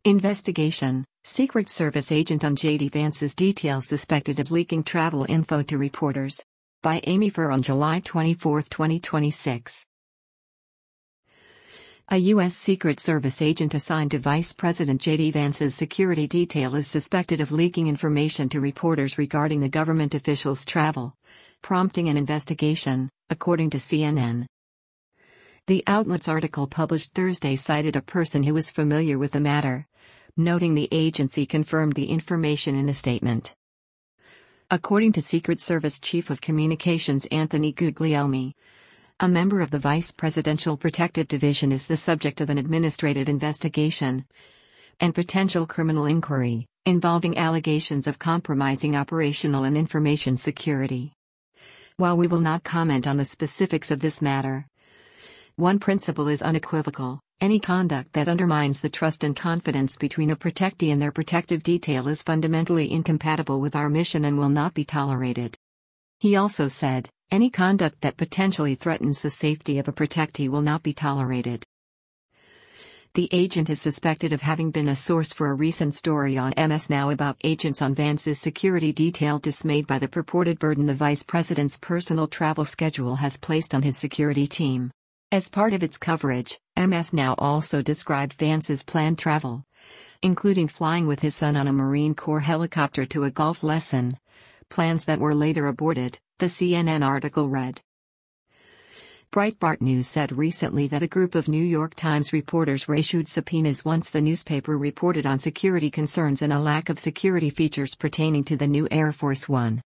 Investigation: Secret Service agent on J.D. Vance's details suspected of leaking travel info to reporters. By Amy Furr on July 24, 2026. A U.S. Secret Service agent assigned to Vice President J.D. Vance's security detail is suspected of leaking information to reporters regarding the government official's travel, prompting an investigation, according to CNN. The outlet's article published Thursday cited a person who was familiar with the matter, noting the agency confirmed the information in a statement. According to Secret Service Chief of Communications Anthony Guglielmi, a member of the Vice Presidential Protective Division is the subject of an administrative investigation and potential criminal inquiry, involving allegations of compromising operational and information security. While we will not comment on the specifics of this matter, one principle is unequivocal: any conduct that undermines the trust and confidence between a protectee and their protective detail is fundamentally incompatible with our mission and will not be tolerated. He also said, any conduct that potentially threatens the safety of a protectee will not be tolerated. The agent is suspected of having been a source for a recent story on MS Now about agents on Vance's security detail dismayed by the purported burden the vice president's personal travel schedule has placed on his security team. As part of its coverage, MS Now also described Vance's planned travel, including flying with his son on a Marine Corps helicopter to a golf lesson, plans that were later aborted, the CNN article read. Breitbart News said recently that a group of New York Times reporters were issued subpoenas once the newspaper reported on security concerns and a lack of security features pertaining to the new Air Force One.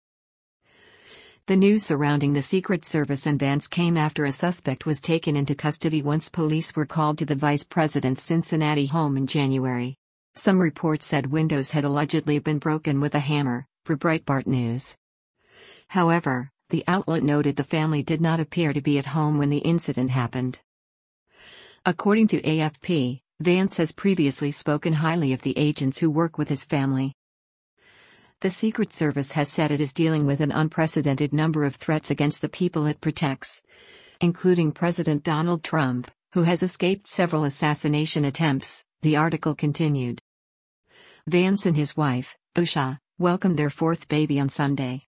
The news surrounding the Secret Service and Vance came after a suspect was taken into custody once police were called to the vice president's Cincinnati home in January. Some reports said windows had allegedly been broken with a hammer, per Breitbart News. However, the outlet noted the family did not appear to be at home when the incident happened. According to AFP, Vance has previously spoken highly of the agents who work with his family. The Secret Service has said it is dealing with an unprecedented number of threats against the people it protects, including President Donald Trump, who has escaped several assassination attempts, the article continued. Vance and his wife, Usha, welcomed their fourth baby on Sunday.